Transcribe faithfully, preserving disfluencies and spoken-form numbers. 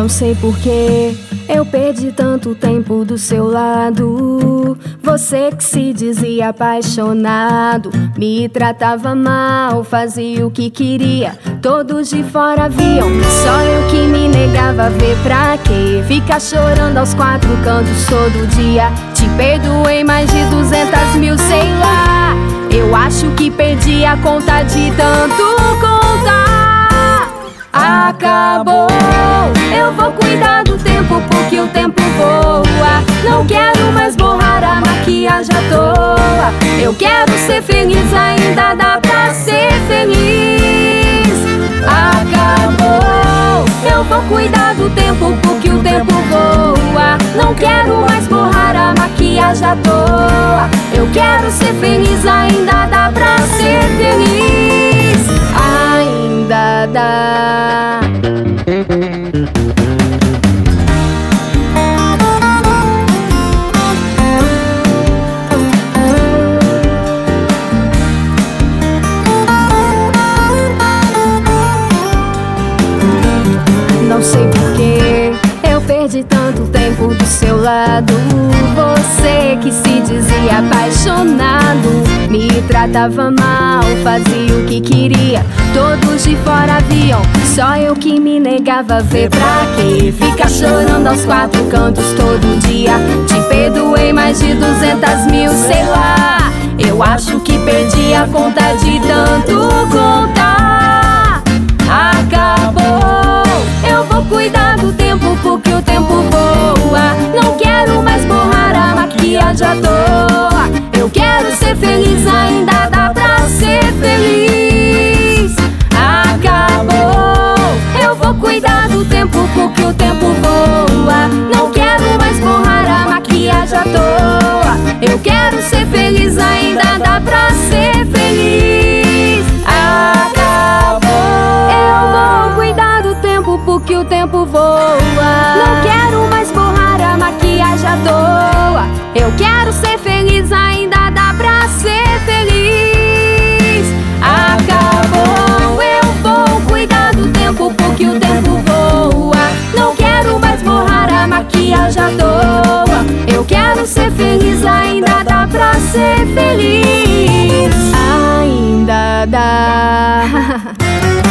Não sei porquê eu perdi tanto tempo do seu lado. Você que se dizia apaixonado me tratava mal, fazia o que queria, todos de fora viam, só eu que me negava a ver. Pra quê? Ficar chorando aos quatro cantos todo dia. Te perdoei mais de duzentas mil, sei lá. Eu acho que perdi a conta de tanto contar. Acabou, eu vou cuidar do tempo porque o tempo voa. Não quero mais borrar a maquiagem à toa. Eu quero ser feliz, ainda dá pra ser feliz. Acabou, eu vou cuidar do tempo porque o tempo voa. Não quero mais borrar a maquiagem à toa. Eu quero ser feliz, ainda dá pra ser feliz. Ainda dá. Não sei porquê eu perdi tanto tempo do seu lado. Você que se dizia apaixonado me tratava mal, fazia o que queria, todos de fora viam, só eu que me negava a ver. Pra quê? Ficar chorando aos quatro cantos todo dia. Te perdoei mais de duzentas mil, sei lá. Eu acho que perdi a conta de tanto contar. Acabou, eu vou cuidar do tempo porque o tempo voa. Não quero mais borrar a maquiagem à toa. Eu quero ser feliz, ainda dá pra ser feliz. Acabou, eu vou cuidar do tempo porque o tempo voa. Não quero mais borrar a maquiagem à toa. Eu quero ser feliz, ainda dá pra ser feliz. Acabou, eu vou cuidar do tempo porque o tempo voa. Não quero mais borrar a maquiagem à toa. Eu quero ser feliz, ainda dá pra ser feliz. Acabou, eu vou cuidar do tempo porque o tempo voa. Não quero mais borrar a maquiagem à toa. Eu quero ser feliz, ainda dá pra ser feliz. Ainda dá.